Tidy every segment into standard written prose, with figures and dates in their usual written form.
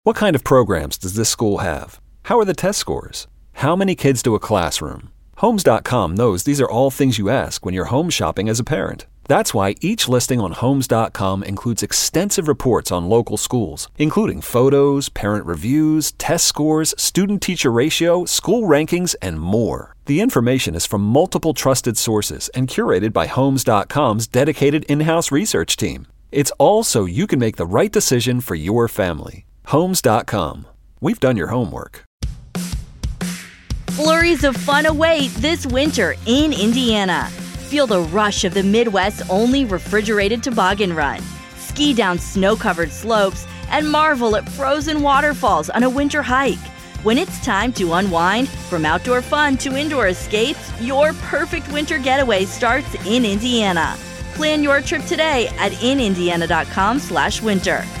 What kind of programs does this school have? How are the test scores? How many kids do a classroom? Homes.com knows these are all things you ask when you're home shopping as a parent. That's why each listing on Homes.com includes extensive reports on local schools, including photos, parent reviews, test scores, student-teacher ratio, school rankings, and more. The information is from multiple trusted sources and curated by Homes.com's dedicated in-house research team. It's all so you can make the right decision for your family. Homes.com. We've done your homework. Flurries of fun await this winter in Indiana. Feel the rush of the Midwest's only refrigerated toboggan run. Ski down snow-covered slopes and marvel at frozen waterfalls on a winter hike. When it's time to unwind, from outdoor fun to indoor escapes, your perfect winter getaway starts in Indiana. Plan your trip today at inindiana.com/winter.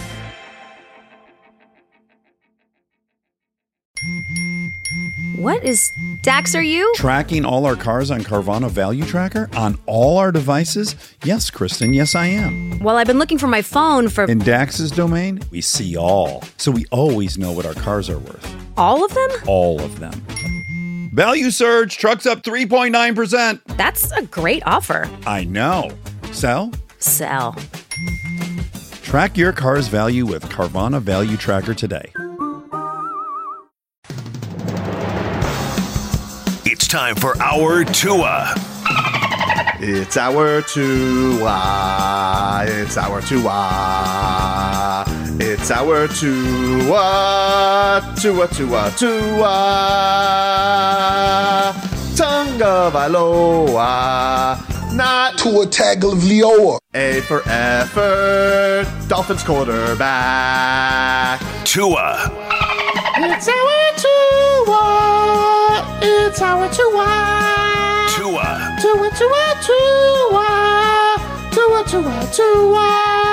What is Dax, are you? Tracking all our cars on Carvana Value Tracker on all our devices? Yes, Kristen, yes I am. Well, I've been looking for my phone for... In Dax's domain, we see all. So we always know what our cars are worth. All of them? All of them. Value surge, trucks up 3.9%. That's a great offer. I know. Sell? Sell. Track your car's value with Carvana Value Tracker today. It's time for Our Tua. It's our Tua. It's our Tua. It's our Tua. Tua, Tua, Tua. Tonga Vailoa. Not Tua Tagovailoa. A for effort. Dolphins quarterback. Tua. It's our Tua. It's our Tua. Tua. Tua, Tua, Tua. Tua, Tua, Tua.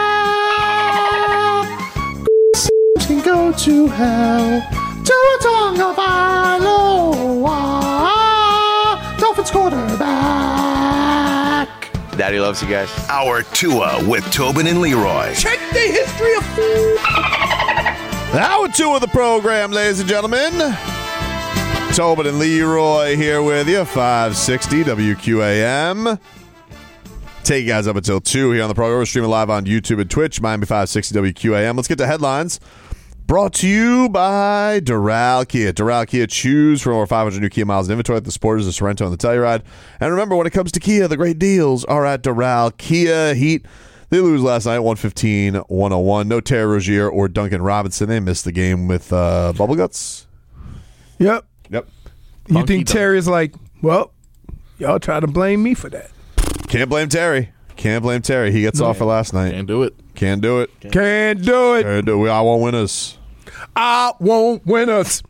Can go to hell. Tua Tagovailoa. Dolphins quarterback. Daddy loves you guys. Our Tua with Tobin and Leroy. Check the history of food. Hour 2 of the program, ladies and gentlemen. Tobin and Leroy here with you, 560 WQAM. Take you guys up until 2 here on the program. We're streaming live on YouTube and Twitch, Miami 560 WQAM. Let's get to headlines. Brought to you by Doral Kia. Doral Kia, choose from over 500 new Kia miles in inventory at the Sporters, the Sorrento, and the Telluride. And remember, when it comes to Kia, the great deals are at Doral Kia. Heat. They lose last night, 115-101. No Terry Rozier or Duncan Robinson. They missed the game with Bubble Guts. Yep. Yep. You think Terry's like, well, y'all try to blame me for that. Can't blame Terry. Can't blame Terry. He gets off for last night. Can't do it. Can't do it. Can't do it. Can't do it. I won't win us. I won't win us.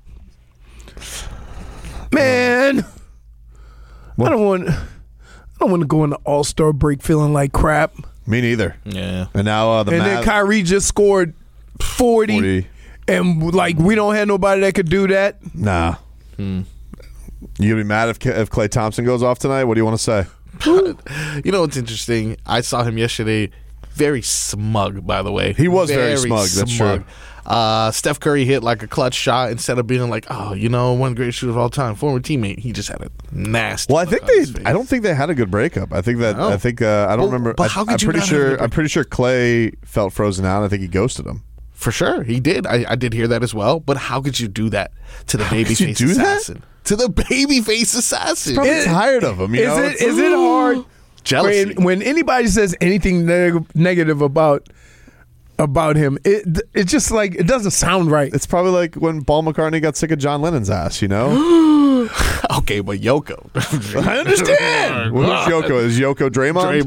Man, I don't want to go into All-Star break feeling like crap. Me neither. Yeah. And now then Kyrie just scored 40. And like we don't have nobody that could do that. Nah. You gonna be mad if Klay Thompson goes off tonight? What do you want to say? You know what's interesting? I saw him yesterday. Very smug, by the way. He was very smug. That's true. Steph Curry hit like a clutch shot instead of being like, oh, you know, one great shooter of all time, former teammate. He just had a nasty. Well, I don't think they had a good breakup. I think that. I don't remember. But how could I'm you pretty sure. I'm pretty sure Klay felt frozen out. I think he ghosted him. For sure, he did. I did hear that as well. But how could you do that to the babyface assassin? That? To the babyface assassin. He's probably tired of him. Is it hard? Jealousy. When anybody says anything negative about him, it's just like it doesn't sound right. It's probably like when Paul McCartney got sick of John Lennon's ass, you know? Okay, but Yoko. I understand. Well, who's Yoko? Is Yoko Draymond?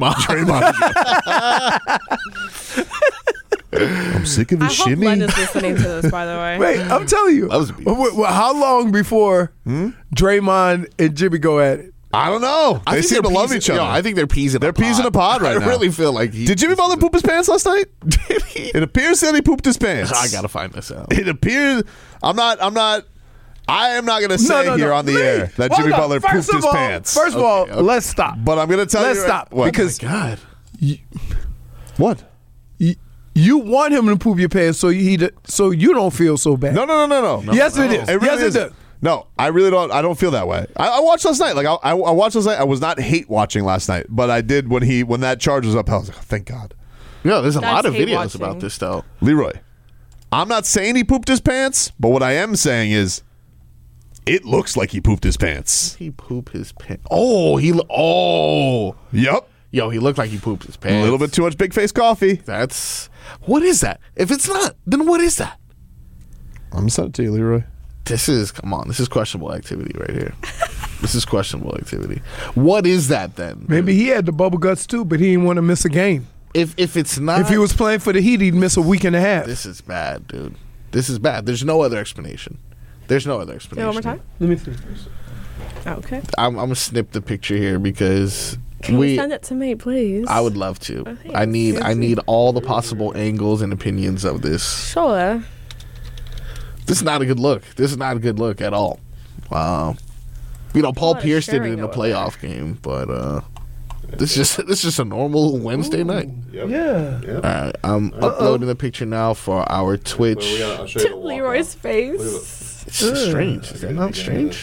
I'm sick of his shimmy. I hope Len is listening to this, by the way. Wait, I'm telling you. How long before Draymond and Jimmy go at it? I don't know. They seem to love each other. I think they're peas in a pod. They're peas in a pod right now. I really feel like Did Jimmy Butler poop his pants last night? Did he? It appears that he pooped his pants. I gotta find this out. It appears. I am not going to say here on the air that Jimmy Butler pooped his pants. First of all, let's stop. But I'm going to tell you. Let's stop. What? Because God. What? You want him to poop your pants so you don't feel so bad. No. Yes, it is. It really yes, it does. No, I really don't. I don't feel that way. I watched last night. Like I watched last night. I was not hate watching last night, but I did when that charge was up. I was like, oh, thank God. Yeah, there's a That's lot of hate videos watching. about this though. Leroy, I'm not saying he pooped his pants, but what I am saying is, it looks like he pooped his pants. He pooped his pants. Oh, Yep. Yo, he looked like he pooped his pants. A little bit too much big face coffee. What is that? If it's not, then what is that? I'm gonna send it to you, Leroy. This is questionable activity right here. This is questionable activity. What is that then? Maybe he had the bubble guts too, but he didn't want to miss a game. If it's not, If he was playing for the Heat, he'd miss a week and a half. this is bad, dude. This is bad. There's no other explanation. Say it one more time. Let me see. Okay. I'm gonna snip the picture here because Can you send it to me, please? I would love to. Okay, I need all the possible angles and opinions of this. Sure. This is not a good look. This is not a good look at all. Wow. Paul Pierce did it in a playoff game, but this is just a normal Wednesday night. Yeah. All right, I'm uploading the picture now for our Twitch. To Leroy's face. It's just strange. Is that not strange?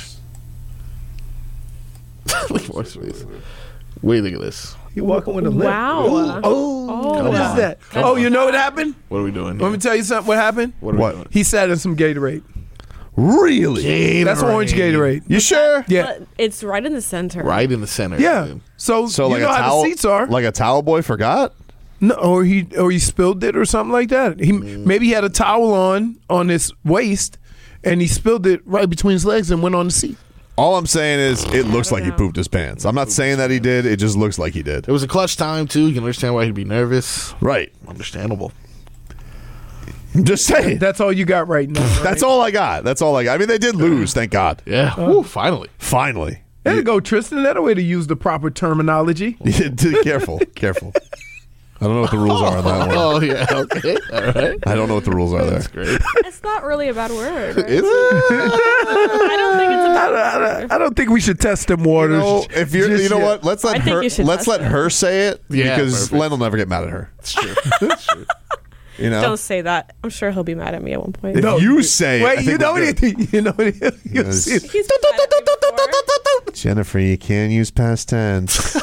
Leroy's face. Wait, look at this. You walking with a limp. Wow. What is that? Oh, you know what happened? What are we doing? Let me tell you something. What happened? What are we doing? He sat in some Gatorade. Really? That's orange Gatorade. You sure? Yeah. But it's right in the center. Right in the center. Yeah. dude. So So you like know a how towel, the seats are. like a towel boy forgot. No, or he spilled it or something like that. Maybe he had a towel on his waist, and he spilled it right between his legs and went on the seat. All I'm saying is, it looks like he pooped his pants. I'm not saying that he did. It just looks like he did. It was a clutch time too. You can understand why he'd be nervous. Right. Understandable. I'm just saying. That's all you got right now. Right? That's all I got. I mean, they did lose, thank God. Yeah. Woo, finally. Finally. There you go, Tristan. That's a way to use the proper terminology. Careful. I don't know what the rules are on that one. Oh yeah. Okay. All right. I don't know what the rules are there. That's great. It's not really a bad word. Right? Is it? I don't think it's a bad word. I don't think we should test them waters. If you're, just you know yet. what? Let's let I think her. you should Let's test let it. her say it Yeah, because perfect. Len will never get mad at her. It's true. That's true. You know. Don't say that. I'm sure he'll be mad at me at one point. If you say it, I Wait, think you know we're what? good. You know what? You Yes. see, He's been mad at me before. Jennifer, you can't use past tense.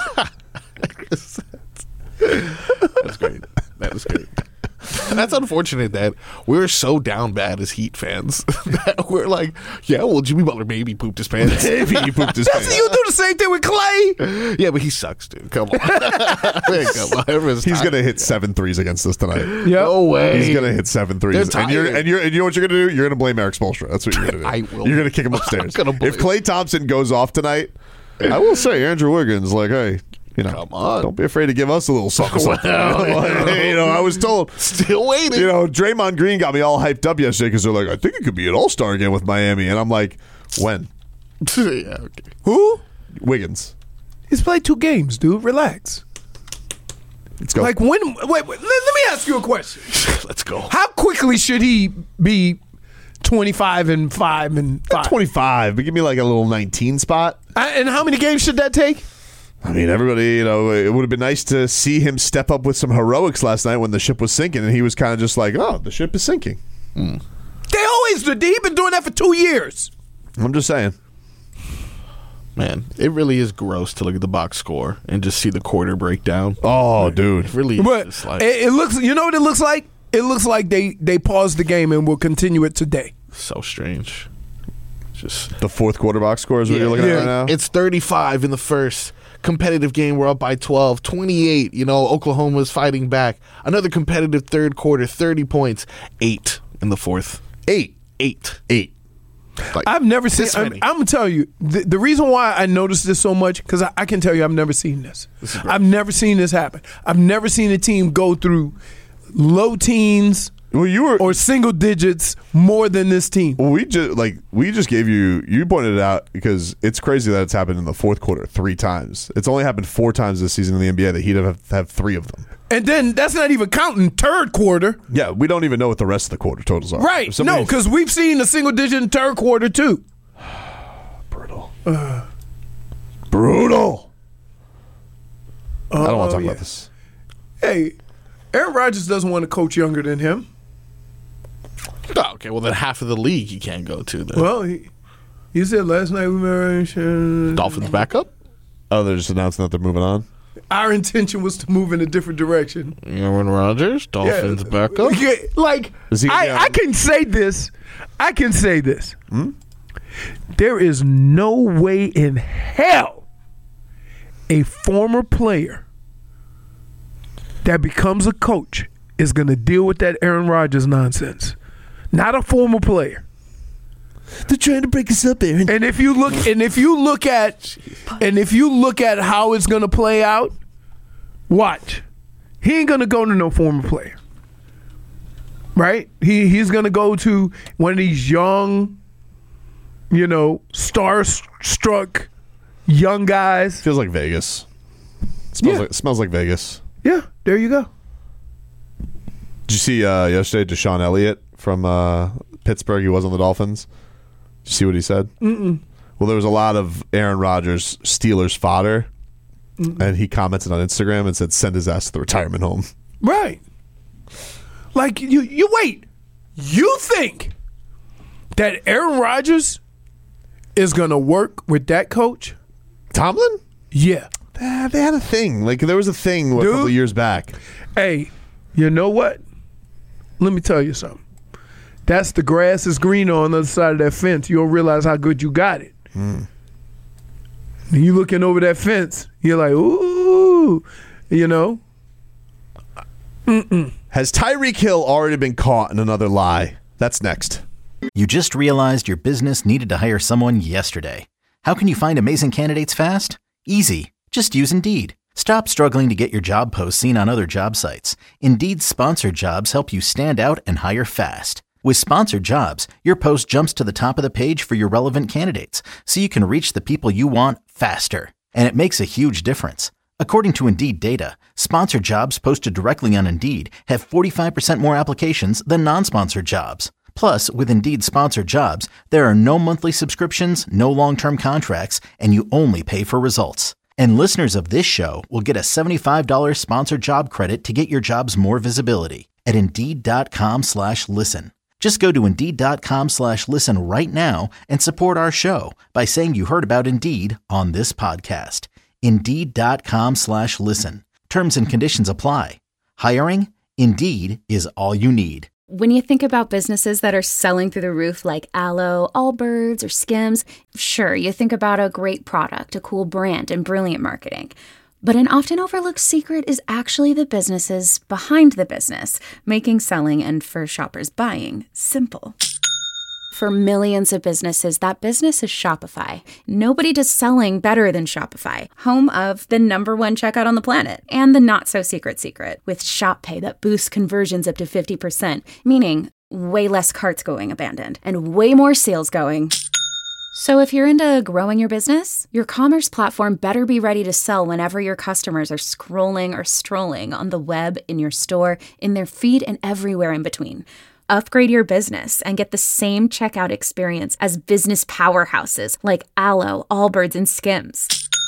That's great. That is great. That's unfortunate that we're so down bad as Heat fans that we're like, yeah, well, Jimmy Butler maybe pooped his pants. Maybe he pooped his pants. you do the same thing with Clay. Yeah, but he sucks, dude. Come on. Come on. Everyone's He's tired. gonna hit 7 threes against us tonight. Yep. No way. He's gonna hit 7 threes, They're and tired. you know what you're gonna do? You're gonna blame Eric Spoelstra. That's what you're gonna do. I will. You're gonna kick him upstairs. I'm gonna blame If Klay Thompson goes off tonight, I will say Andrew Wiggins, like, hey, you know, Come on. don't be afraid to give us a little something. You know, I was told. Still waiting. You know, Draymond Green got me all hyped up yesterday because they're like, I think it could be an All-Star again with Miami, and I'm like, when? Yeah, okay. Who? Wiggins. He's played 2 games, dude. Relax. Let's go. Like when? Wait. Let me ask you a question. Let's go. How quickly should he be 25-5 and 5? 25, but give me like a little 19 spot. And how many games should that take? I mean, everybody, you know, it would have been nice to see him step up with some heroics last night when the ship was sinking, and he was kind of just like, oh, the ship is sinking. They always do. He's been doing that for 2 years. I'm just saying. Man, it really is gross to look at the box score and just see the quarter breakdown. Oh, dude. It really is But just like it looks. You know what it looks like? It looks like they paused the game and will continue it today. so strange. Just the fourth quarter box score is what you're looking at right now? It's 35 in the first. Competitive game, we're up by 12. 28, you know, Oklahoma's fighting back. Another competitive third quarter, 30 points. 8 in the fourth. 8. Like, I've never seen. this I'm many. gonna tell you the reason why I noticed this so much because I can tell you I've never seen this. I've never seen this happen. I've never seen a team go through low teens. Well, you were or single digits more than this team. Well, we just gave you pointed it out because it's crazy that it's happened in the fourth quarter 3 times. It's only happened 4 times this season in the NBA. The Heat have 3 of them. And then that's not even counting third quarter. Yeah, we don't even know what the rest of the quarter totals are. Right. No, because we've seen a single digit in third quarter too. Brutal. Brutal. I don't want to talk yeah. about this. Hey, Aaron Rodgers doesn't want to coach younger than him. Oh, okay, well then half of the league he can't go to then. Well, he said last night we were Dolphins backup? Oh, they're just announcing that they're moving on? Our intention was to move in a different direction. Aaron Rodgers, Dolphins backup? Yeah, like, I can say this. I can say this. There is no way in hell a former player that becomes a coach is going to deal with that Aaron Rodgers nonsense. Not a former player. They're trying to break us up, Aaron. And if you look at how it's going to play out, watch. He ain't going to go to no former player. Right? He's going to go to one of these young, starstruck young guys. Feels like Vegas. Smells like Vegas. Yeah, there you go. Did you see yesterday Deshaun Elliott from Pittsburgh? He was on the Dolphins. Did you see what he said? Mm-mm. Well, there was a lot of Aaron Rodgers Steelers fodder, and he commented on Instagram and said, "Send his ass to the retirement home." Right. Like, you wait. You think that Aaron Rodgers is going to work with that coach? Tomlin? Yeah. They had a thing. Like, there was a thing a couple of years back. Hey, you know what? Let me tell you something. That's the grass is greener on the other side of that fence. You don't realize how good you got it. And you looking over that fence, you're like, ooh, Has Tyreek Hill already been caught in another lie? That's next. You just realized your business needed to hire someone yesterday. How can you find amazing candidates fast? Easy. Just use Indeed. Stop struggling to get your job posts seen on other job sites. Indeed's sponsored jobs help you stand out and hire fast. With sponsored jobs, your post jumps to the top of the page for your relevant candidates, so you can reach the people you want faster. And it makes a huge difference. According to Indeed data, sponsored jobs posted directly on Indeed have 45% more applications than non-sponsored jobs. Plus, with Indeed sponsored jobs, there are no monthly subscriptions, no long-term contracts, and you only pay for results. And listeners of this show will get a $75 sponsored job credit to get your jobs more visibility at Indeed.com/listen. Just go to Indeed.com/listen right now and support our show by saying you heard about Indeed on this podcast. Indeed.com/listen. Terms and conditions apply. Hiring? Indeed is all you need. When you think about businesses that are selling through the roof like Aloe, Allbirds, or Skims, sure, you think about a great product, a cool brand, and brilliant marketing. But an often overlooked secret is actually the businesses behind the business, making selling and for shoppers buying simple. For millions of businesses, that business is Shopify. Nobody does selling better than Shopify, home of the #1 checkout on the planet and the not-so-secret secret with Shop Pay that boosts conversions up to 50%, meaning way less carts going abandoned and way more sales going. So if you're into growing your business, your commerce platform better be ready to sell whenever your customers are scrolling or strolling on the web, in your store, in their feed, and everywhere in between. Upgrade your business and get the same checkout experience as business powerhouses like Aloe, Allbirds, and Skims.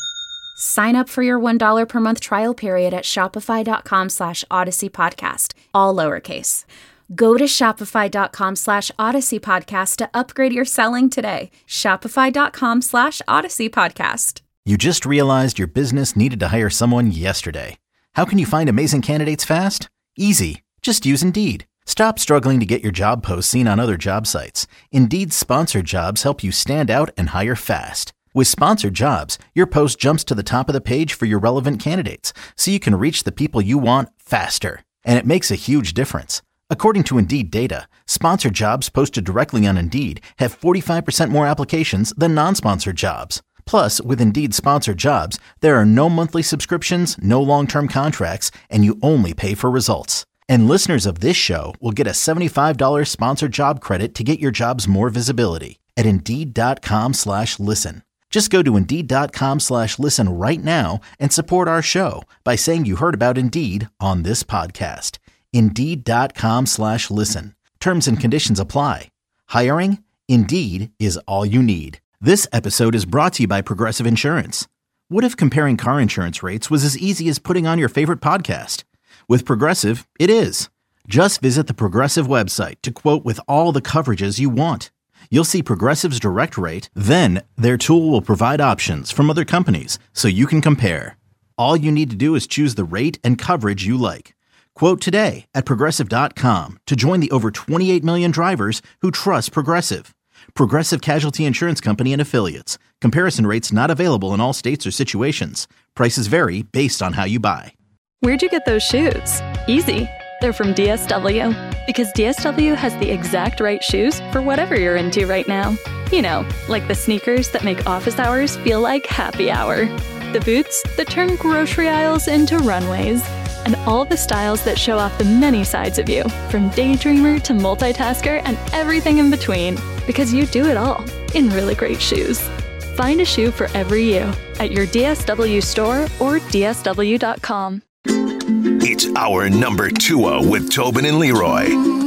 Sign up for your $1 per month trial period at shopify.com/Odyssey Podcast, all lowercase. Go to shopify.com/Odyssey Podcast to upgrade your selling today. Shopify.com/Odyssey Podcast. You just realized your business needed to hire someone yesterday. How can you find amazing candidates fast? Easy. Just use Indeed. Stop struggling to get your job posts seen on other job sites. Indeed's sponsored jobs help you stand out and hire fast. With sponsored jobs, your post jumps to the top of the page for your relevant candidates, so you can reach the people you want faster. And it makes a huge difference. According to Indeed data, sponsored jobs posted directly on Indeed have 45% more applications than non-sponsored jobs. Plus, with Indeed sponsored jobs, there are no monthly subscriptions, no long-term contracts, and you only pay for results. And listeners of this show will get a $75 sponsored job credit to get your jobs more visibility at Indeed.com/listen. Just go to Indeed.com/listen right now and support our show by saying you heard about Indeed on this podcast. Indeed.com/listen. Terms and conditions apply. Hiring? Indeed is all you need. This episode is brought to you by Progressive Insurance. What if comparing car insurance rates was as easy as putting on your favorite podcast? With Progressive, it is. Just visit the Progressive website to quote with all the coverages you want. You'll see Progressive's direct rate, then their tool will provide options from other companies so you can compare. All you need to do is choose the rate and coverage you like. Quote today at Progressive.com to join the over 28 million drivers who trust Progressive. Progressive Casualty Insurance Company and Affiliates. Comparison rates not available in all states or situations. Prices vary based on how you buy. Where'd you get those shoes? Easy. They're from DSW. Because DSW has the exact right shoes for whatever you're into right now. You know, like the sneakers that make office hours feel like happy hour. The boots that turn grocery aisles into runways. And all the styles that show off the many sides of you, from daydreamer to multitasker and everything in between. Because you do it all in really great shoes. Find a shoe for every you at your DSW store or DSW.com. It's our number 2 with Tobin and Leroy.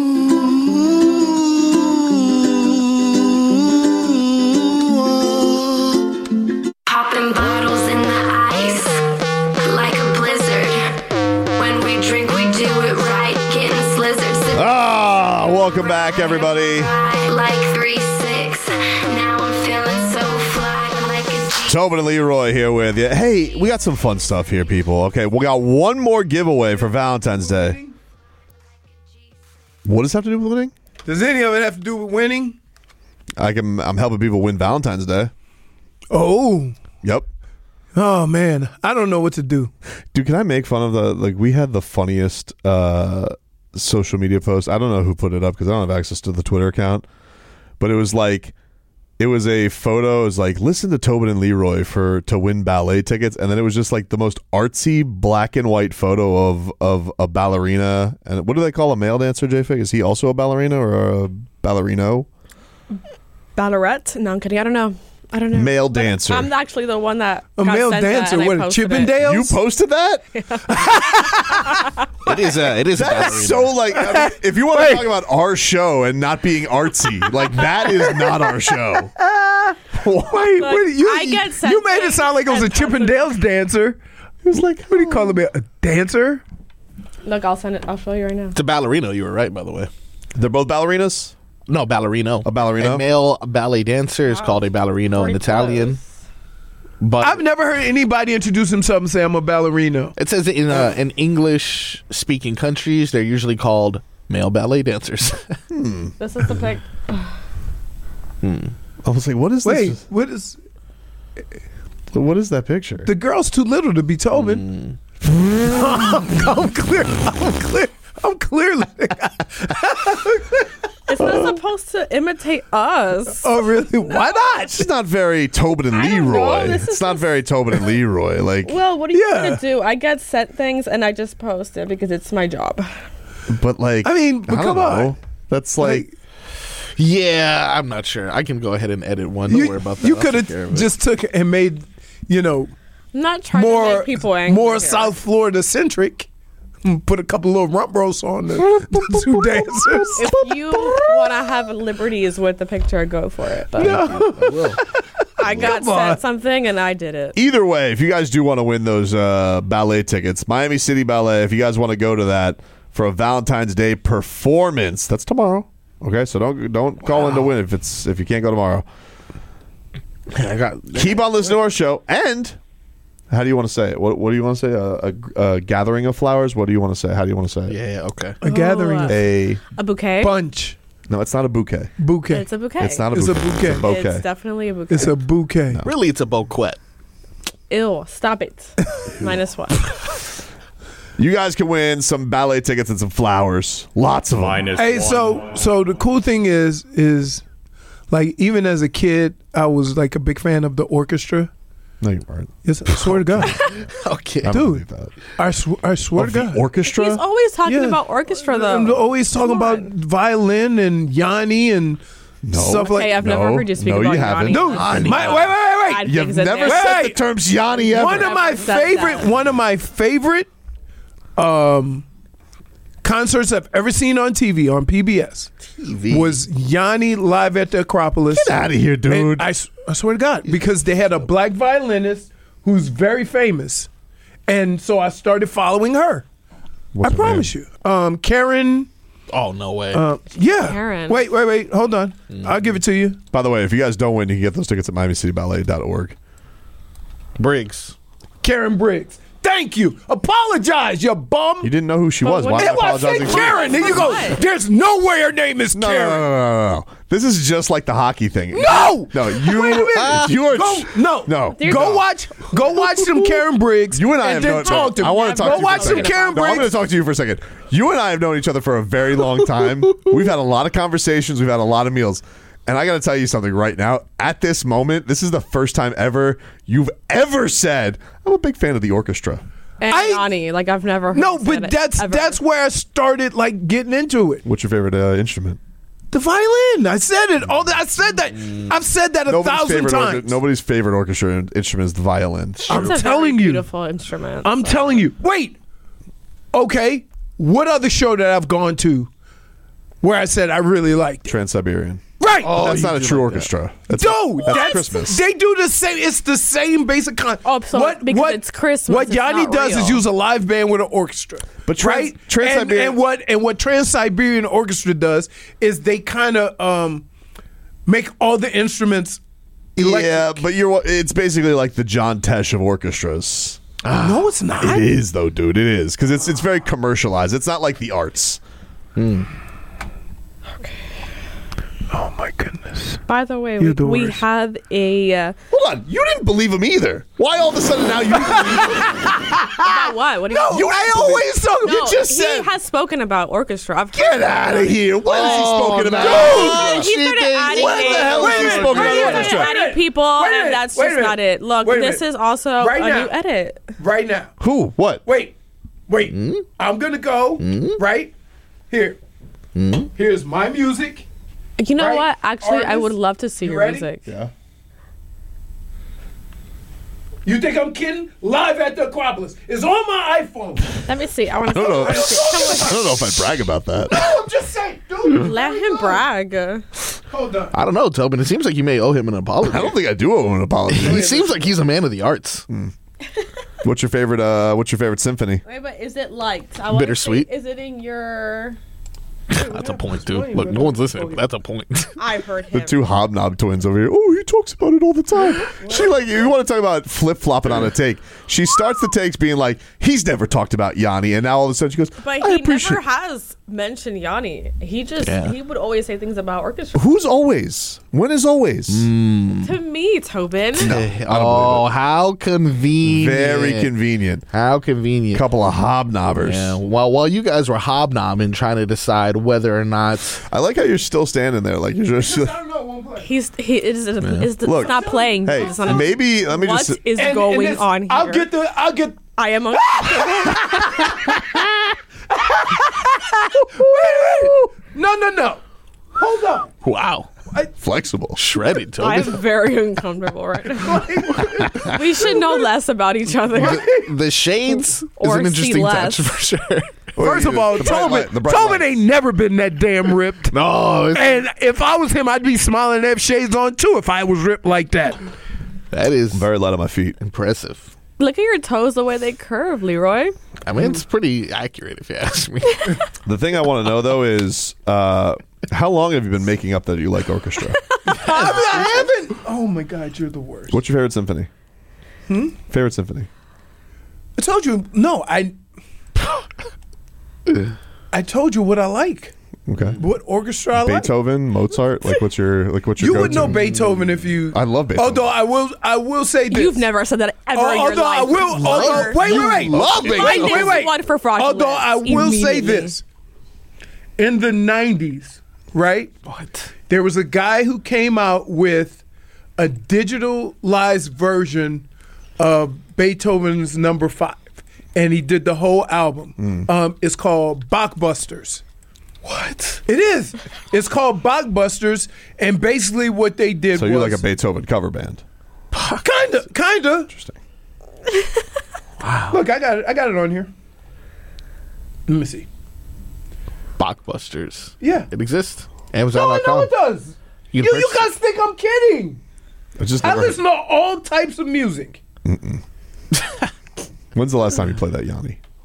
Popping bottles in the ice like a blizzard. When we drink, we do it right, getting slizzard. Welcome back, everybody. Like 3-6. Now I'm feeling so fly like a Tobin and Leroy here with you. Hey, we got some fun stuff here, people. Okay, we got one more giveaway for Valentine's Day. What does that have to do with winning? Does any of it have to do with winning? I'm helping people win Valentine's Day. Oh. Yep. Oh, man. I don't know what to do. Dude, can I make fun of we had the funniest social media post. I don't know who put it up because I don't have access to the Twitter account. But it was a photo. It was like, listen to Tobin and Leroy to win ballet tickets. And then it was just like the most artsy black and white photo of a ballerina. And what do they call a male dancer, J-Fig? Is he also a ballerina or a ballerino? Ballerette? No, I'm kidding. I don't know. Male dancer. I'm actually the one that a male dancer. What? Chippendales? You posted that? It is. That's so like. I mean, if you want to talk about our show and not being artsy, like that is not our show. Wait, you made it sound like it was a Chippendales dancer. It was like, what do you call him? A dancer? Look, I'll send it. I'll show you right now. It's a ballerino. You were right, by the way. They're both ballerinas? No, ballerino. A ballerino? A male ballet dancer is called a ballerino in Italian. But I've never heard anybody introduce himself and say I'm a ballerino. It says in English-speaking countries, they're usually called male ballet dancers. This is the pic. I was like, what is this? What is that picture? The girl's too little to be Tobin. I'm clearly. It's not supposed to imitate us. Oh, really? Why not? It's not very Tobin and Leroy. It's not very Tobin and Leroy. Like, well, what are you going to do? I get sent things and I just post it because it's my job. But like, I mean, but come on. That's like, yeah, I'm not sure. I can go ahead and edit one. Don't worry about that. You could have just took it and made, I'm not trying to make people angry. More South Florida centric. Put a couple little rump roasts on the two dancers. If you want to have liberties with the picture, go for it. But I got sent something and I did it. Either way, if you guys do want to win those ballet tickets, Miami City Ballet, if you guys want to go to that for a Valentine's Day performance, that's tomorrow. Okay, so don't call in to win if you can't go tomorrow. Keep on listening to our show. And how do you want to say it? What do you want to say? A gathering of flowers? What do you want to say? How do you want to say it? Yeah, okay. A gathering. A bouquet? Bunch. No, it's not a bouquet. Bouquet. It's a bouquet. It's not a bouquet. It's a bouquet. It's a bouquet. It's definitely a bouquet. It's a bouquet. No. Really, it's a bouquet. Ew, stop it. -1. You guys can win some ballet tickets and some flowers. Lots of them. Hey, so the cool thing is like, even as a kid, I was like a big fan of the orchestra. No, you weren't. Yes, I swear to God. Okay, dude. I swear to God. The orchestra? He's always talking about orchestra, though. I'm always talking about violin and Yanni and stuff like that. Hey, I've never heard you speak about you haven't. Yanni. Dude, wait. You've never said the terms Yanni ever. One of my favorite concerts I've ever seen on TV, on PBS, was Yanni live at the Acropolis. Get out of here, dude. I swear to God, because they had a black violinist who's very famous. And so I started following her. What's I her promise you. Karen. Oh, no way. Yeah. Karen. Wait. Hold on. I'll give it to you. By the way, if you guys don't win, you can get those tickets at MiamiCityBallet.org. Briggs. Karen Briggs. Thank you. Apologize, you bum. You didn't know who she was. Why am I apologizing? Karen. There you go. There's no way her name is Karen. No. This is just like the hockey thing. No. No. You. Wait a minute. You are. No. Go watch some Karen Briggs. You and I have known. Talk to me. I want to talk to you. Go watch some Karen Briggs. I'm going to talk to you for a second. You and I have known each other for a very long time. We've had a lot of conversations. We've had a lot of meals. And I got to tell you something right now. At this moment, this is the first time ever you've ever said, I'm a big fan of the orchestra. And Yanni, like I've never heard but that's where I started like getting into it. What's your favorite instrument? The violin. I said it. I said that. I've said that a thousand times. Nobody's favorite orchestra instrument is the violin. I'm telling you, beautiful instrument. I'm telling you. Wait. Okay. What other show that I've gone to where I said I really liked it? Trans-Siberian. Right. Oh, that's not a true orchestra. That's Christmas. They do the same. It's the same basic concept. Oh, so because it's Christmas. What Yanni does is use a live band with an orchestra. But Trans-Siberian and what Trans-Siberian Orchestra does is they kind of make all the instruments electric. Yeah, but it's basically like the John Tesh of orchestras. No, it's not. It is though, dude. It is because it's very commercialized. It's not like the arts. Oh my goodness! By the way, we have a. Hold on, you didn't believe him either. Why all of a sudden now you? About what? What do you? You always talk. No, you just said he has spoken about orchestra. Get out of here! What has he spoken about? He started adding. What the hell has he spoken about orchestra? Adding people, and that's just not it. Look, this is also a new edit. Right now. Who? What? Wait. I'm gonna go right here. Here's my music. You know what? Actually, I would love to see your music. Yeah. You think I'm kidding? Live at the Acropolis. It's on my iPhone. Let me see. I want to. I don't know. I don't know if I'd brag about that. No, I'm just saying, dude. Let him brag. Hold on. I don't know, Tobin. It seems like you may owe him an apology. I don't think I do owe him an apology. He seems like he's a man of the arts. What's your favorite? What's your favorite symphony? Wait, but is it liked? Bittersweet. Is it in your? That's a point, dude. Look, no one's listening. But that's a point. I've heard him. The two hobnob twins over here. Oh, he talks about it all the time. She you want to talk about flip flopping on a take? She starts the takes being like, he's never talked about Yanni, and now all of a sudden she goes, but he never has mentioned Yanni. He just he would always say things about orchestra. Who's always? When is always? To me, Tobin. Oh, how convenient! Very convenient. How convenient. Couple of hobnobbers. Yeah. Well, while you guys were hobnobbing, trying to decide whether or not. I like how you're still standing there, like you're just. It's not playing. Hey, maybe let me what just. What is going on here? I'll get. I am. Wait. No. Hold on. Wow. Flexible. Shredded, Toby. I'm very uncomfortable right now. We should know less about each other. The shades is or an interesting touch for sure. First of all, Tobin ain't never been that damn ripped. No. And if I was him, I'd be smiling and have shades on too if I was ripped like that. That is I'm very light on my feet. Impressive. Look at your toes, the way they curve, Leroy. I mean, it's pretty accurate if you ask me. The thing I want to know, though, is how long have you been making up that you like orchestra? I haven't. Oh, my God, you're the worst. What's your favorite symphony? Favorite symphony? I told you. No, I told you what I like. Okay. What orchestra I like? Beethoven, Mozart. What's your You would know Beethoven if you. I love Beethoven. Although I will say this. You've never said that ever in your life. Wait. Love Beethoven. Wait. One for fraudulence. Although I will say this. In the 90s, right? What? There was a guy who came out with a digitalized version of Beethoven's Number 5, and he did the whole album. It's called Bachbusters. What? It is. It's called Bachbusters, and basically what they did was... So you're like a Beethoven cover band. Kinda. Interesting. Wow. Look, I got it on here. Let me see. Bachbusters. Yeah. It exists. Amazon.com. No, it does. You guys think I'm kidding. I listen to all types of music. When's the last time you played that, Yanni?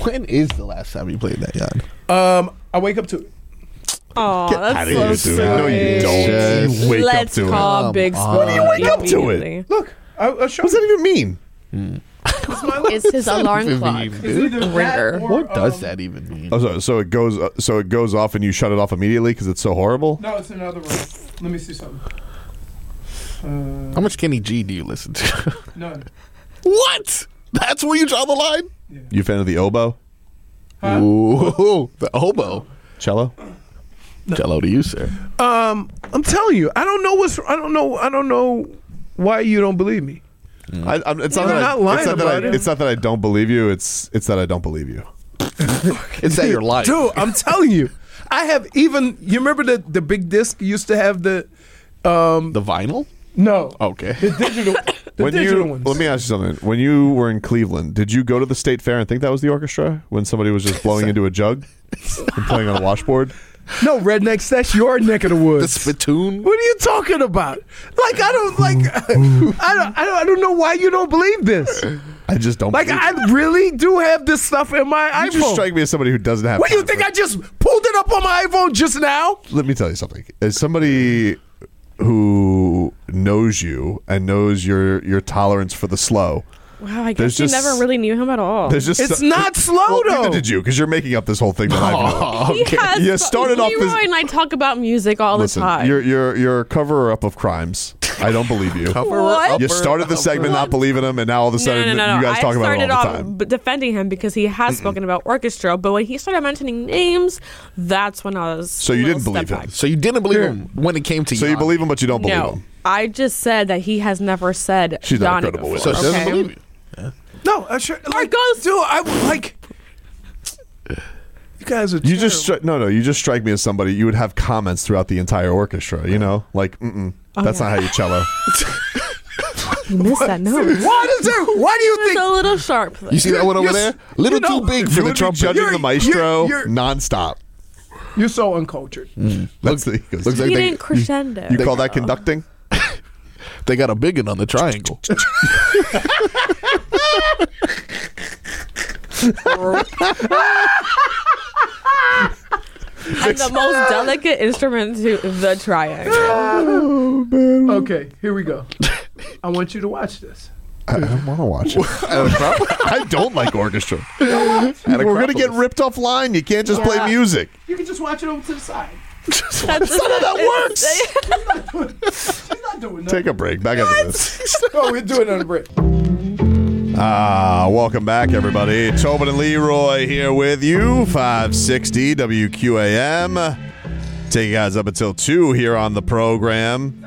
When is the last time you played that, Jan? I wake up to it. Oh, that's so sweet. No, you don't. You wake up to it. Let's call Big Spoon. What do you wake up to it? Look, I'll show What does that even mean? It's his alarm clock. Ringer. What does that even mean? Oh, so it goes off and you shut it off immediately because it's so horrible? No, it's another room. Let me see something. How much Kenny G do you listen to? None. What? That's where you draw the line? Yeah. You a fan of the oboe? Huh? Ooh, the oboe. Cello? Cello to you, sir. I'm telling you, I don't know why you don't believe me. It's not that I don't believe you. It's that I don't believe you. It's that you're lying. Dude, I'm telling you. I have even. You remember the big disc used to have the vinyl? No. Okay. The digital. Ones. Let me ask you something. When you were in Cleveland, did you go to the State Fair and think that was the orchestra when somebody was just blowing into a jug and playing on a washboard? No, rednecks, that's your neck of the woods. The spittoon? What are you talking about? Like, I don't know why you don't believe this. I just don't. Like, I really do have this stuff in my iPhone. You just strike me as somebody who doesn't have. What do you think? I just pulled it up on my iPhone just now? Let me tell you something. As somebody who knows you and knows your tolerance for the slow. Wow, I guess you never really knew him at all. It's not slow, though. Neither did you, because you're making up this whole thing that I know. Okay. You started off Leroy and I talk about music all the time. You're a cover-up of crimes. I don't believe you. What? You started the segment not believing him, and now all of a sudden No. you guys talk about it all the time. I started off defending him because he has spoken about orchestra, but when he started mentioning names, that's when I was. So you didn't believe him. So you didn't believe him when it came to you. So you believe him, but you don't believe him. I just said that he has never said. She's not Yanni credible with before, it. So she doesn't believe you. Yeah. No, I sure. Like, dude, I like. You guys are. You just you just strike me as somebody you would have comments throughout the entire orchestra. You know, like that's not how you cello. You missed that note. Why do you think? It's a little sharp. You see that one over there? Little too big for the trumpet. Judging the maestro nonstop. You're so uncultured. Looks like he didn't crescendo. You call that conducting? They got a big one on the triangle. And the most delicate instrument to the triangle. Oh, man. Okay, here we go. I want you to watch this. I don't want to watch it. I don't like orchestra. We're going to get ripped offline. You can't just play music. You can just watch it over to the side. That's not how that works. She's not doing that. Take a break. Back after this. Oh, we're doing it on a break. Welcome back, everybody. Tobin and Leroy here with you. 560 WQAM. Take you guys up until 2 here on the program.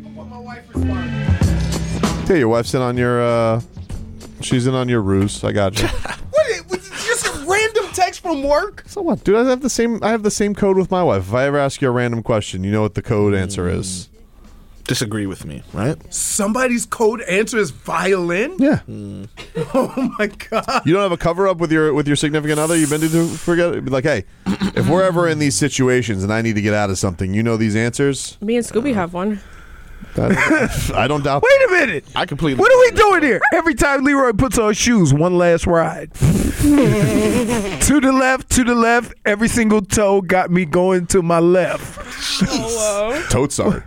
Hey, your wife's in on your, she's in on your ruse. I got you. What? Just a random text from work? So what? Dude, I have the same code with my wife. If I ever ask you a random question, you know what the code answer is. Disagree with me, right? Somebody's code answer is violin? Yeah. Oh my god. You don't have a cover up with your significant other? You've been to forget it? Be like, hey, if we're ever in these situations and I need to get out of something, you know these answers? Me and Scooby have one. I don't doubt. Wait a minute. I completely. What are we doing here? Every time Leroy puts on shoes, one last ride. To the left. Every single toe got me going to my left. Oh, Totes are.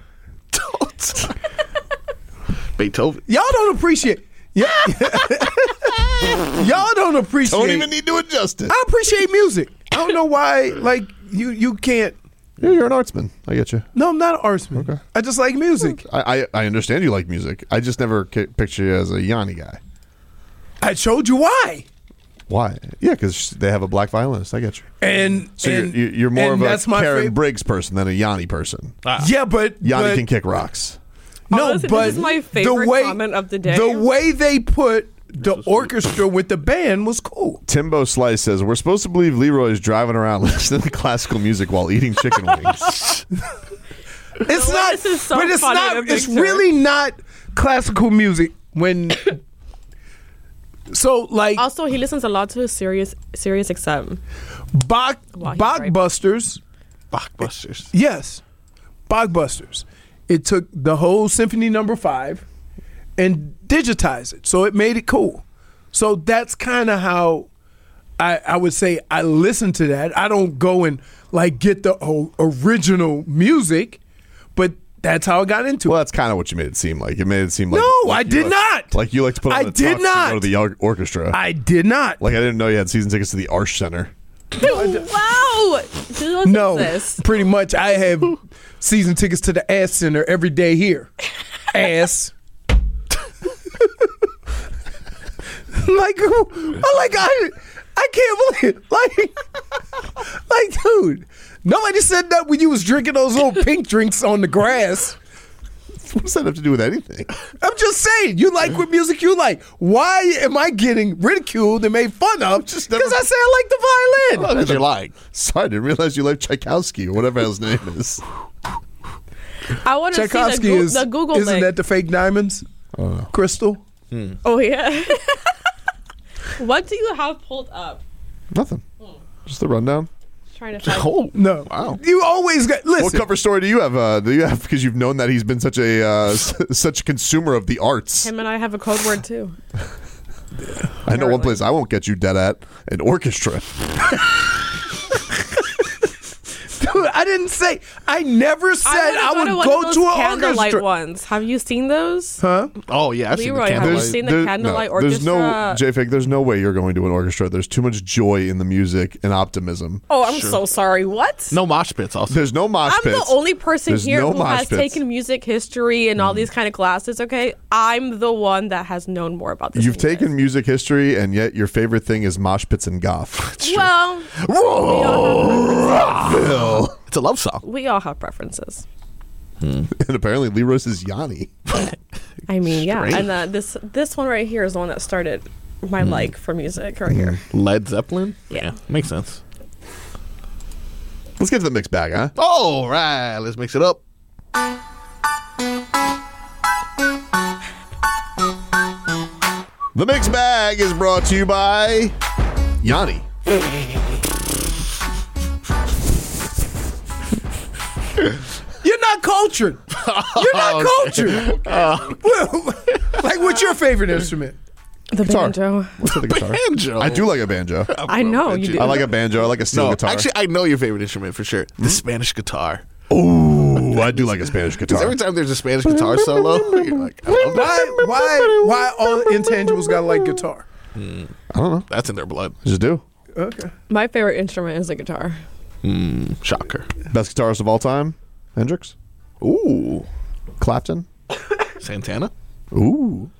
Beethoven. Y'all don't appreciate. Y'all don't appreciate. Don't even need to adjust it. I appreciate music. I don't know why. Like you can't. Yeah, you're an artsman. I get you. No, I'm not an artsman. Okay. I just like music. I understand you like music. I just never picture you as a Yanni guy. I showed you why. Why? Yeah, because they have a black violinist. I get you. So you're more of a Karen Briggs person than a Yanni person. Yeah, but Yanni can kick rocks. No, listen, but this is my favorite comment of the day. The way they put the orchestra with the band was cool. Timbo Slice says, we're supposed to believe Leroy's driving around listening to classical music while eating chicken wings. It's not, this is so but it's funny not. to It's picture. really not classical music. When so like Also, he listens a lot to Sirius XM. Bachbusters. Bachbusters. Yes, Bachbusters. It took the whole Symphony No. 5 and digitized it, so it made it cool. So that's kind of how I would say I listen to that. I don't go and like get the original music, but that's how I got into it. Well, that's kind of what you made it seem like. It made it seem like no, I did not. Like you like to put on the tux to go to the orchestra. I did not. Like I didn't know you had season tickets to the Arsh Center. Wow. No, pretty much. I have season tickets to the Ass Center every day here. Ass. I can't believe it. Like, dude, nobody said that when you was drinking those little pink drinks on the grass. What does that have to do with anything? I'm just saying, you like what music you like. Why am I getting ridiculed and made fun of just because I say I like the violin? Well, because you like. Sorry, I didn't realize you like Tchaikovsky or whatever his name is. I want to see the Google Isn't link. that the fake diamonds? Crystal? Oh, yeah. What do you have pulled up? Nothing. Just the rundown. Trying to find. Oh, no. Wow. You always got. Listen. What cover story do you have? Because you've known that he's been such a such a consumer of the arts. Him and I have a code word too. I know one place I won't get you dead at: an orchestra. Dude, I didn't say. I never said I would go to an candlelight orchestra. ones. Have you seen those? Huh? Oh yeah, I've seen the Leroy, have candlelight. you seen the candlelight orchestra? There's no J-Fake. There's no way you're going to an orchestra. There's too much joy in the music and optimism. Oh, I'm so sorry. What? No mosh pits. Also, there's no mosh I'm pits. the only person There's here no who mosh has pits. taken music history and all these kind of classes. Okay, I'm the one that has known more about this. You've taken music history, and yet your favorite thing is mosh pits and goth. Well, Rockville. It's a love song. we all have preferences. And apparently Leroy's is Yanni. I mean, yeah, Strange. and this one right here is the one that started my like for music right here. Led Zeppelin. Yeah, makes sense. Let's get to the mixed bag, huh? All right, let's mix it up. The mixed bag is brought to you by Yanni. You're not cultured. You're not cultured. Like, what's your favorite instrument? the Guitar. banjo. What's the guitar? Banjo. I do like a banjo. I know you do. I like a banjo. I like a steel No, guitar. actually, I know your favorite instrument for sure. The Spanish guitar. Ooh, I do like a Spanish Because guitar. every time there's a Spanish guitar solo, you're like, I love that. Why all intangibles gotta like guitar? I don't know. That's in their blood. I just do. Okay. My favorite instrument is the guitar. Shocker. Best guitarist of all time? Hendrix? Ooh. Clapton? Santana? Ooh.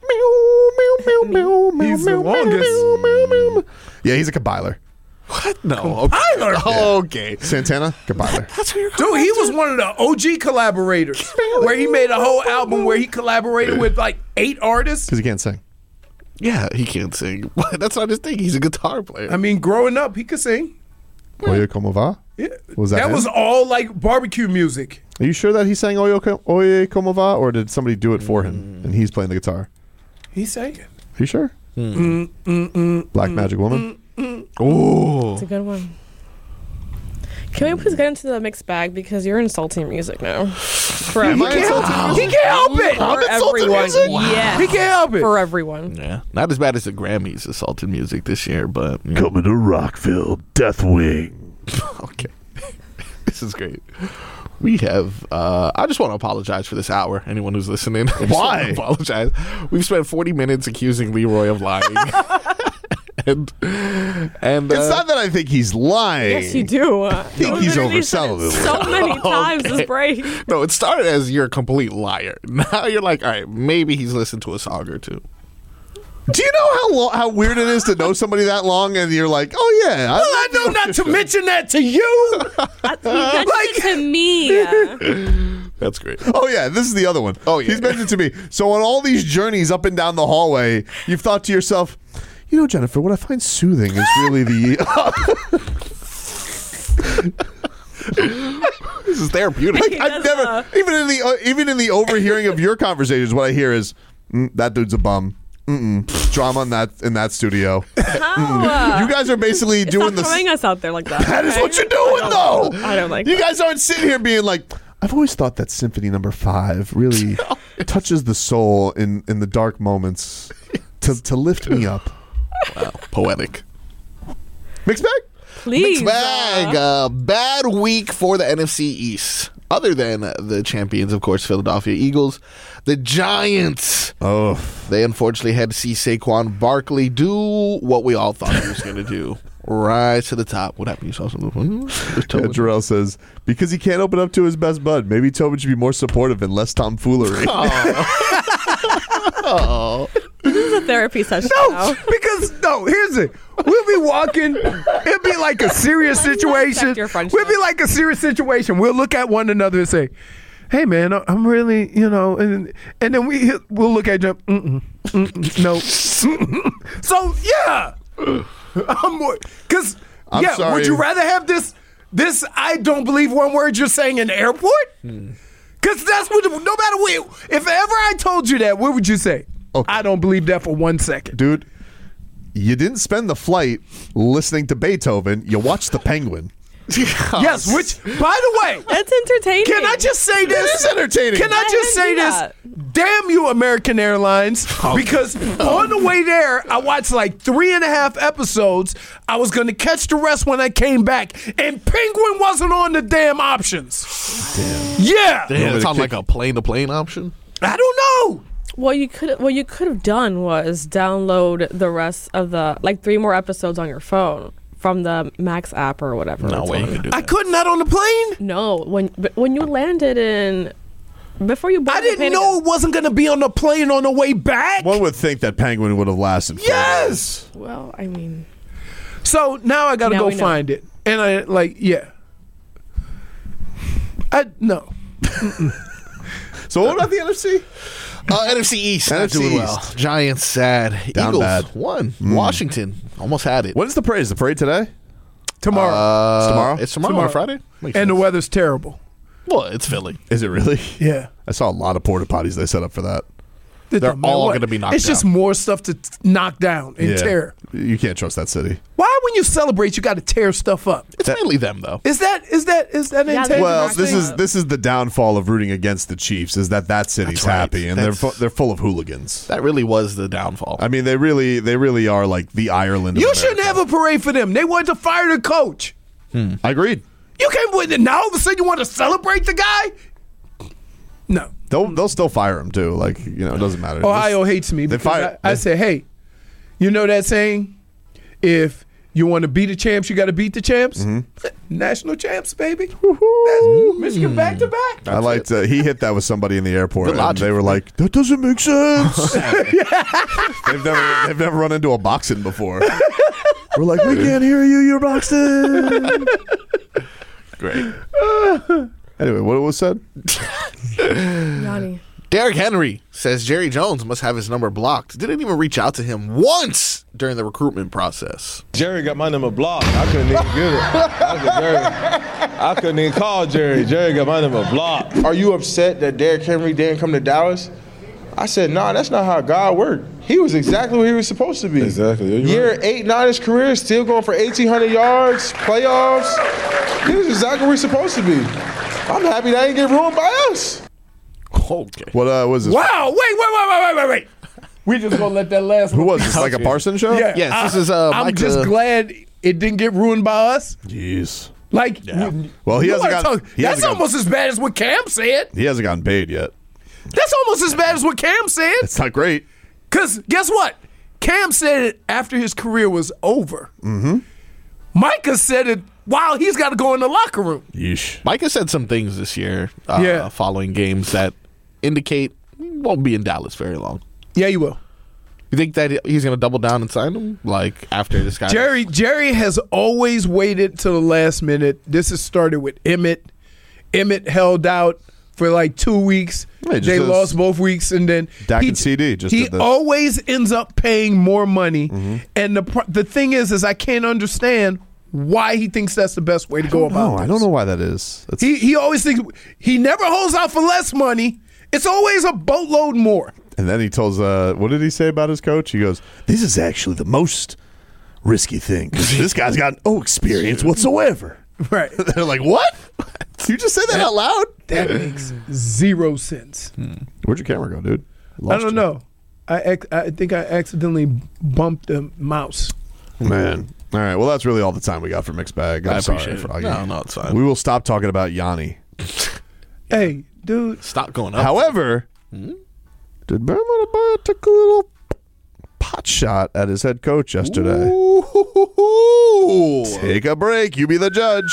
He's the longest. Yeah, he's a Kabiler. What? No. Compiler. Okay. Santana? Kabiler. That's where you're Dude, he was one of the OG collaborators where he made a whole album where he collaborated with like 8 artists. Because he can't sing. Yeah, he can't sing. That's not his thing. He's a guitar player. I mean, growing up, he could sing. Oye, como va? Yeah. Was that him? was all like barbecue music. Are you sure that he sang Oye, como va? Or did somebody do it for him and he's playing the guitar? He sang it. Are you sure? Black Magic Woman? Ooh. It's a good one. Can we please get into the mixed bag because you're insulting music now? For Am I everyone. insulting He can't help it. For everyone. Yes. He can't help it. For everyone. Yeah. Not as bad as the Grammys assaulted music this year, but. You know. Coming to Rockville, Deathwing. Okay. This is great. We have, I just want to apologize for this hour. Anyone who's listening. I just Why? want to apologize. We've spent 40 minutes accusing Leroy of lying. and It's not that I think he's lying. Yes, you do. I think he's overselling it. So many times this break. No, it started as you're a complete liar. Now you're like, all right, maybe he's listened to a song or two. Do you know how weird it is to know somebody that long and you're like, oh yeah. Well, I know not to mention that to you. Like to me. That's great. Oh yeah, this is the other one. Oh, yeah. He's mentioned to me. So on all these journeys up and down the hallway, you've thought to yourself, you know, Jennifer, what I find soothing is really the This is therapeutic. like, I've never even in the overhearing of your conversations, what I hear is that dude's a bum. Drama in that studio. How? You guys are basically doing Stop throwing us out there like that. That is okay? what you're doing, though. I don't like You that. guys aren't sitting here being like, I've always thought that Symphony Number 5 really touches the soul in the dark moments to lift me up. Wow, poetic. Mixed bag? Please. Mixed bag. Bad week for the NFC East. Other than the champions, of course, Philadelphia Eagles. The Giants. Oh. They unfortunately had to see Saquon Barkley do what we all thought he was going to do. Rise to the top. What happened? You saw something? Jarrell says, because he can't open up to his best bud, maybe Tobin should be more supportive and less tomfoolery. Oh. This is a therapy session. Here's it. We'll be walking. It'll be like a serious situation. We'll be like a serious situation. We'll look at one another and say, "Hey, man, I'm really, and then we'll look at them. No. So yeah, because I'm sorry. would you rather have this? I don't believe one word you're saying in the airport. Because that's what. No matter what, if ever I told you that, what would you say? Okay. I don't believe that for 1 second. Dude, you didn't spend the flight listening to Beethoven. You watched The Penguin. Yes, which, by the way, that's entertaining. Can I just say this? It is entertaining. Can I just say this? Damn you, American Airlines. Because on the way there, I watched like 3.5 episodes. I was going to catch the rest when I came back, and Penguin wasn't on the damn options. Damn. Yeah. Damn, it sounds like a plane-to-plane option. I don't know. What you could have done was download the rest of the 3 more episodes on your phone from the Max app or whatever. No way you could do that. I could not on the plane. No, when you landed before you boarded I didn't know it wasn't going to be on the plane on the way back. One would think that Penguin would have lasted. Yes. Well, I mean. So now I got to go find it, and no. So what about the NFC? NFC East, not doing well. Giants sad. Down Eagles bad. won. Washington almost had it. When is the parade? Is the parade today? Tomorrow. It's tomorrow? It's tomorrow. On Friday. And the weather's terrible. Well, it's Philly. Is it really? Yeah. I saw a lot of porta potties they set up for that. They're all going to be knocked down. It's just more stuff to knock down and tear. You can't trust that city. Why, when you celebrate, you got to tear stuff up? It's mainly them, though. Is that intentional? Well, this is the downfall of rooting against the Chiefs. Is that city's happy and they're full of hooligans. That really was the downfall. I mean, they really are like the Ireland. You shouldn't have a parade for them. They wanted to fire the coach. I agreed. You can't win it. Now all of a sudden you want to celebrate the guy? No. They'll still fire him too. It doesn't matter. Ohio hates me because I say, hey, you know that saying? If you want to beat the champs, you got to beat the champs. National champs, baby. That's Michigan back to back. I liked he hit that with somebody in the airport, and they were like, "That doesn't make sense." They've never run into a boxing before. We're like, "We can't hear you. You're boxing." Great. Anyway, what was said? Yanni. Derrick Henry says Jerry Jones must have his number blocked. Didn't even reach out to him once during the recruitment process. Jerry got my number blocked. I couldn't even get it. I couldn't even call Jerry. Jerry got my number blocked. Are you upset that Derrick Henry didn't come to Dallas? I said, nah, that's not how God worked. He was exactly where he was supposed to be. Exactly. Year 8, 9 of his career, still going for 1,800 yards, playoffs. He was exactly where he's supposed to be. I'm happy that I didn't get ruined by us. Okay. What was this? Wow! Wait! We just gonna let that last. Who was this? Like a Parsons show? Yeah. Yes, this is. I'm just glad it didn't get ruined by us. Jeez. Well, he hasn't got. That's almost as bad as what Cam said. He hasn't gotten paid yet. That's almost as bad as what Cam said. It's not great. Because guess what? Cam said it after his career was over. Micah said it while he's got to go in the locker room. Yeesh. Micah said some things this year following games that indicate he won't be in Dallas very long. Yeah, he will. You think that he's going to double down and sign him? After this guy? Jerry has always waited till the last minute. This has started with Emmett. Emmett held out for 2 weeks. They lost both weeks, and then Dak and CD just he did this. always ends up paying more money. And the thing is I can't understand why he thinks that's the best way to go about it. I don't know why that is. He always thinks he never holds out for less money. It's always a boatload more. And then he tells, what did he say about his coach? He goes, "This is actually the most risky thing. This guy's got no experience whatsoever." Right. They're like, "What? You just say that out loud?" That makes zero sense. Where'd your camera go, dude? I don't know. I think I accidentally bumped the mouse. Man. All right. Well, that's really all the time we got for Mixed Bag. I'm sorry, appreciate it. Froggy. No, it's fine. We will stop talking about Yanni. Hey, dude. Stop going up. However, did Bam Adebayo take a little pot shot at his head coach yesterday? Ooh. Take a break. You be the judge.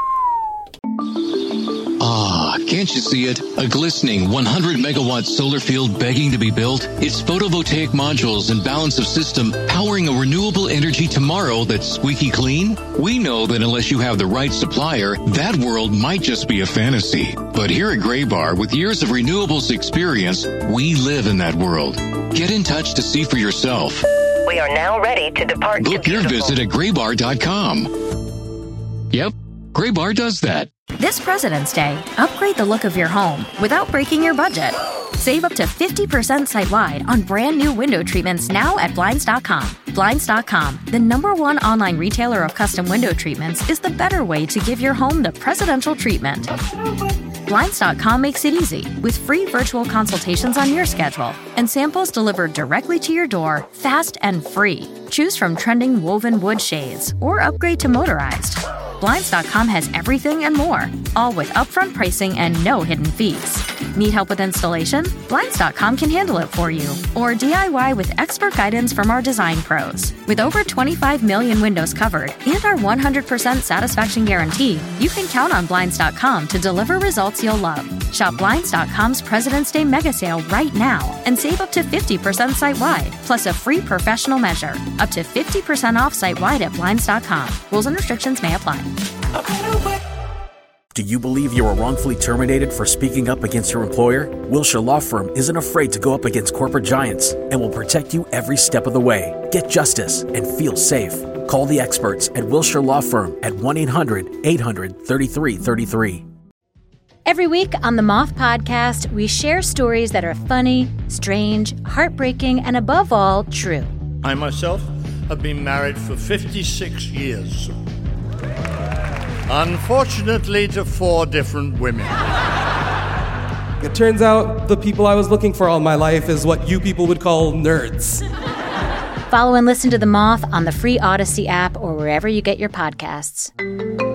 Ah, can't you see it? A glistening 100 megawatt solar field begging to be built? It's photovoltaic modules and balance of system powering a renewable energy tomorrow that's squeaky clean? We know that unless you have the right supplier, that world might just be a fantasy. But here at Graybar, with years of renewables experience, we live in that world. Get in touch to see for yourself. We are now ready to depart. Book your visit at graybar.com. Yep, Graybar does that. This President's Day, upgrade the look of your home without breaking your budget. Save up to 50% site-wide on brand new window treatments now at Blinds.com. Blinds.com, the #1 online retailer of custom window treatments, is the better way to give your home the presidential treatment. Blinds.com makes it easy with free virtual consultations on your schedule and samples delivered directly to your door, fast and free. Choose from trending woven wood shades or upgrade to motorized. Blinds.com has everything and more, all with upfront pricing and no hidden fees. Need help with installation? Blinds.com can handle it for you. Or DIY with expert guidance from our design pros. With over 25 million windows covered and our 100% satisfaction guarantee, you can count on Blinds.com to deliver results you'll love. Shop Blinds.com's President's Day mega sale right now and save up to 50% site-wide, plus a free professional measure. Up to 50% off site-wide at Blinds.com. Rules and restrictions may apply. Do you believe you were wrongfully terminated for speaking up against your employer? Wilshire Law Firm isn't afraid to go up against corporate giants and will protect you every step of the way. Get justice and feel safe. Call the experts at Wilshire Law Firm at 1-800-800-3333. Every week on the Moth Podcast, we share stories that are funny, strange, heartbreaking, and above all, true. I myself have been married for 56 years. Unfortunately, to 4 different women. It turns out the people I was looking for all my life is what you people would call nerds. Follow and listen to The Moth on the free Odyssey app or wherever you get your podcasts.